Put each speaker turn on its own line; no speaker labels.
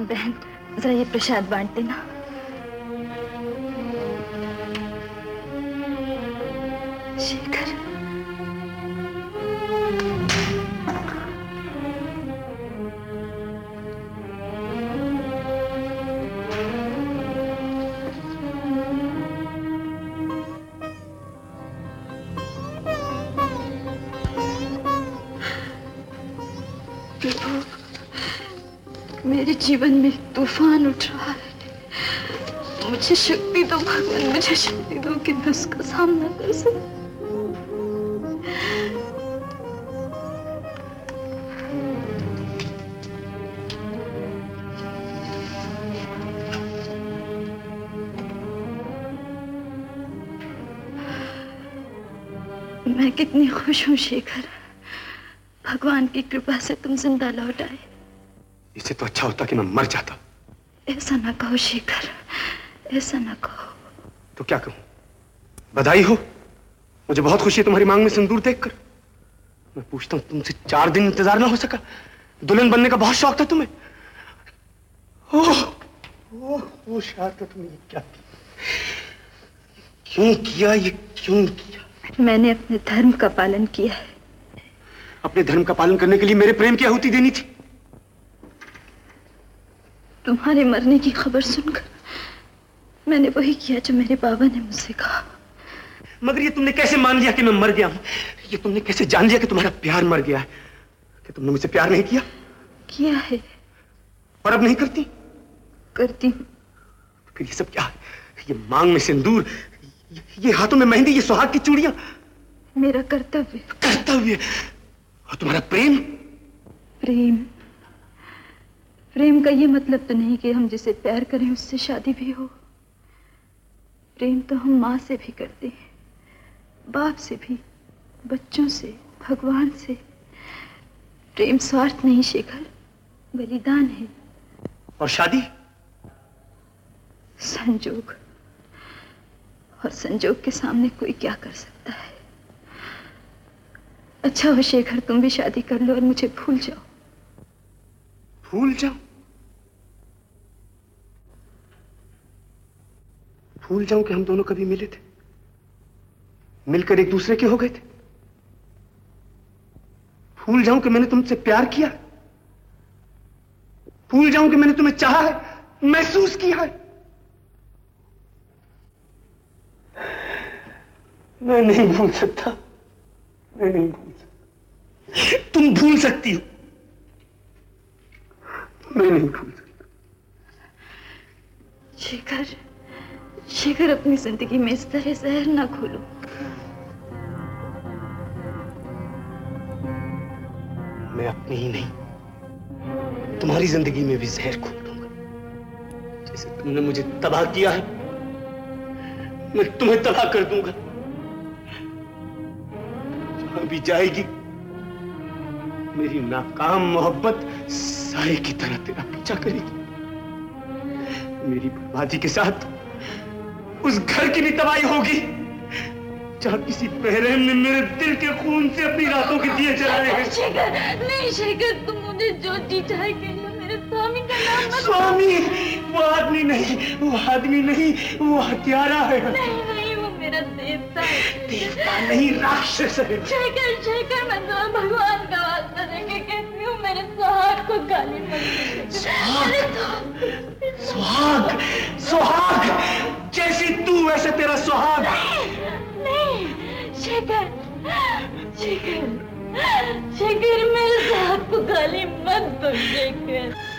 बहन, जरा ये प्रसाद बांट देना। शेखर, मेरे जीवन में तूफान उठ रहा है। मुझे शक्ति दो भगवान, मुझे शक्ति दो कि मैं उसका सामना कर सकूं। मैं कितनी खुश हूँ शेखर, भगवान की कृपा से तुम जिंदा लौट आए।
इससे तो अच्छा होता कि मैं मर जाता।
ऐसा ना कहो शेखर, ऐसा ना कहो।
तो क्या कहूं? बधाई हो, मुझे बहुत खुशी है तुम्हारी मांग में सिंदूर देखकर। मैं पूछता हूं, तुमसे 4 दिन इंतजार ना हो सका? दुल्हन बनने का बहुत शौक था तुम्हें। ओह शारदा, तुमने ये क्या किया? क्यों किया ये, क्यों किया?
मैंने अपने धर्म का पालन किया है।
अपने धर्म का पालन करने के लिए मेरे प्रेम की आहुति देनी थी।
तुम्हारे मरने की खबर सुनकर मैंने वही किया जो मेरे बाबा ने मुझसे कहा।
मगर ये तुमने कैसे मान लिया कि मैं मर गया हूं? ये तुमने कैसे जान लिया कि तुम्हारा प्यार मर गया है? कि तुमने मुझसे प्यार नहीं किया?
किया है।
और अब नहीं करती?
करती हूं।
फिर ये सब क्या है? ये मांग में सिंदूर, ये हाथों में मेहंदी, ये सुहाग की चूड़ियां।
मेरा कर्तव्य।
कर्तव्य? और तुम्हारा प्रेम?
प्रेम? प्रेम का ये मतलब तो नहीं कि हम जिसे प्यार करें उससे शादी भी हो। प्रेम तो हम माँ से भी करते हैं, बाप से भी, बच्चों से, भगवान से। प्रेम स्वार्थ नहीं शेखर, बलिदान है।
और शादी?
संजोग। और संजोग के सामने कोई क्या कर सकता है। अच्छा हो शेखर, तुम भी शादी कर लो और मुझे भूल जाओ।
भूल जाऊं? भूल जाऊं कि हम दोनों कभी मिले थे, मिलकर एक दूसरे के हो गए थे? भूल जाऊं कि मैंने तुमसे प्यार किया? भूल जाऊं कि मैंने तुम्हें चाहा है, महसूस किया है? मैं नहीं भूल सकता, मैं नहीं भूल सकता। तुम भूल सकती हो, मैं नहीं भूल सकता।
शेखर, शेखर, अपनी जिंदगी में इस तरह जहर ना घोलो।
मैं अपनी ही नहीं, तुम्हारी जिंदगी में भी जहर घोल दूंगा। जैसे तुमने मुझे तबाह किया है, मैं तुम्हें तबाह कर दूंगा। जहां भी जाएगी मेरी नाकाम मोहब्बत साए की तरह तेरा पीछा करेगी। मेरी बर्बादी के साथ उस घर की भी तबाही होगी जहां किसी बहरहम ने मेरे दिल के खून से अपनी रातों के दिए जलाए हैं।
शेखर, नहीं शेखर, तुम मुझे जो जी चाहे कह लो, मेरे स्वामी का नाम मत।
स्वामी? वो आदमी नहीं, वो आदमी नहीं, वो हत्यारा है।
नहीं नहीं, वो मेरा देवता है।
देवता नहीं, राक्षस है।
शेखर, शेखर, मैं तो भगवान का वास्ता देके कहती हूँ, मेरे सुहाग को गाली मत दो।
सुहाग? सुहाग? जैसी तू वैसे तेरा सुहाग।
नहीं शेखर, शेखर, शेखर, मेरे सुहाग को गाली मत दो शेखर।